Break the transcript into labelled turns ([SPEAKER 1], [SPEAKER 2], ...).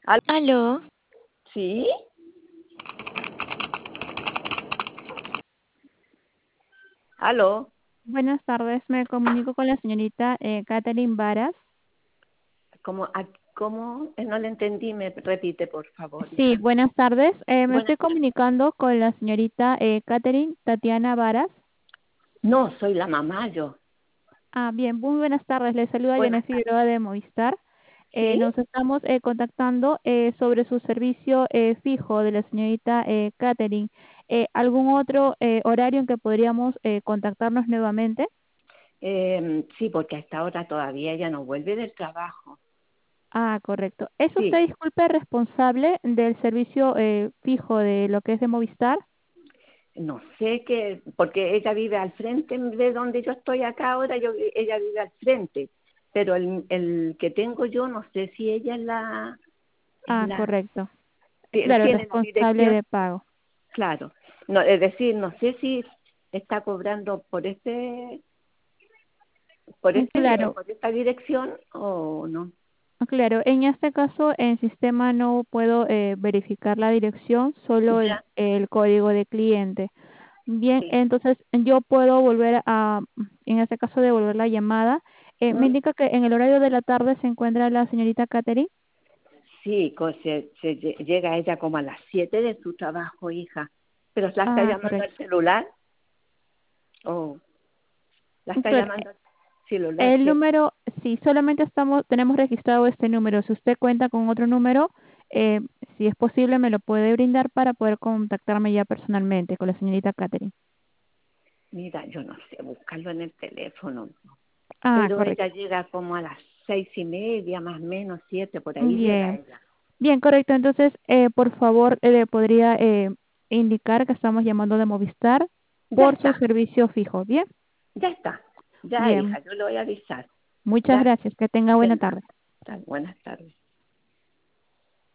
[SPEAKER 1] Al-
[SPEAKER 2] Aló,
[SPEAKER 1] ¿Sí? ¿Aló?
[SPEAKER 3] Buenas tardes, me comunico con la señorita Catherine Varas.
[SPEAKER 1] ¿Cómo? No le entendí, me repite, por favor,
[SPEAKER 3] Sí,
[SPEAKER 1] hija.
[SPEAKER 3] buenas tardes, me
[SPEAKER 1] Buenas
[SPEAKER 3] estoy
[SPEAKER 1] tardes.
[SPEAKER 3] comunicando con la señorita Catherine Tatiana Varas.
[SPEAKER 1] No, soy la mamá yo.
[SPEAKER 3] Ah, bien, muy buenas tardes, le saluda
[SPEAKER 1] Buenas
[SPEAKER 3] Janet
[SPEAKER 1] tardes.
[SPEAKER 3] Figueroa de Movistar.
[SPEAKER 1] ¿Sí?
[SPEAKER 3] Nos estamos contactando sobre su servicio fijo de la señorita Catherine. ¿Algún otro horario en que podríamos contactarnos nuevamente?
[SPEAKER 1] Sí, porque hasta ahora todavía ella no vuelve del trabajo.
[SPEAKER 3] Ah, correcto. ¿Es
[SPEAKER 1] Sí,
[SPEAKER 3] usted, disculpe, responsable del servicio fijo de lo que es de Movistar?
[SPEAKER 1] no sé qué, porque ella vive al frente de donde yo estoy acá ahora, ella vive al frente, pero el que tengo yo no sé si ella es
[SPEAKER 3] Ah,
[SPEAKER 1] la,
[SPEAKER 3] correcto. Claro,
[SPEAKER 1] tiene la
[SPEAKER 3] responsable
[SPEAKER 1] dirección,
[SPEAKER 3] de pago.
[SPEAKER 1] claro. No, es decir, no sé si está cobrando
[SPEAKER 3] Claro,
[SPEAKER 1] por esta dirección o no.
[SPEAKER 3] claro. En este caso, en sistema no puedo verificar la dirección, solo
[SPEAKER 1] Ya,
[SPEAKER 3] el código de cliente. Bien,
[SPEAKER 1] sí.
[SPEAKER 3] entonces yo puedo volver en este caso, devolver la llamada. Me
[SPEAKER 1] ¿Mm?
[SPEAKER 3] indica que en el horario de la tarde se encuentra la señorita Catherine.
[SPEAKER 1] Sí, llega ella como a las 7 de su trabajo, hija. ¿Pero la está
[SPEAKER 3] Ah,
[SPEAKER 1] llamando al
[SPEAKER 3] correcto.
[SPEAKER 1] celular? ¿O la está
[SPEAKER 3] Claro,
[SPEAKER 1] llamando al celular,
[SPEAKER 3] el
[SPEAKER 1] cierto?
[SPEAKER 3] número, sí, solamente tenemos registrado este número. Si usted cuenta con otro número, eh, si es posible, me lo puede brindar para poder contactarme ya personalmente con la señorita Catherine.
[SPEAKER 1] Mira, yo no sé, buscarlo en el teléfono.
[SPEAKER 3] Ah,
[SPEAKER 1] Pero ella
[SPEAKER 3] correcto.
[SPEAKER 1] llega como a las 6:30, más o menos 7, por ahí llega
[SPEAKER 3] Bien,
[SPEAKER 1] ella.
[SPEAKER 3] bien, correcto. Entonces, por favor, podría indicar que estamos llamando de Movistar
[SPEAKER 1] Ya
[SPEAKER 3] por su
[SPEAKER 1] está,
[SPEAKER 3] servicio fijo. Bien,
[SPEAKER 1] ya está. Ya,
[SPEAKER 3] bien.
[SPEAKER 1] hija, yo le voy a avisar.
[SPEAKER 3] Muchas
[SPEAKER 1] Ya,
[SPEAKER 3] gracias. Que tenga
[SPEAKER 1] de
[SPEAKER 3] buena
[SPEAKER 1] nada.
[SPEAKER 3] tarde.
[SPEAKER 1] Buenas tardes.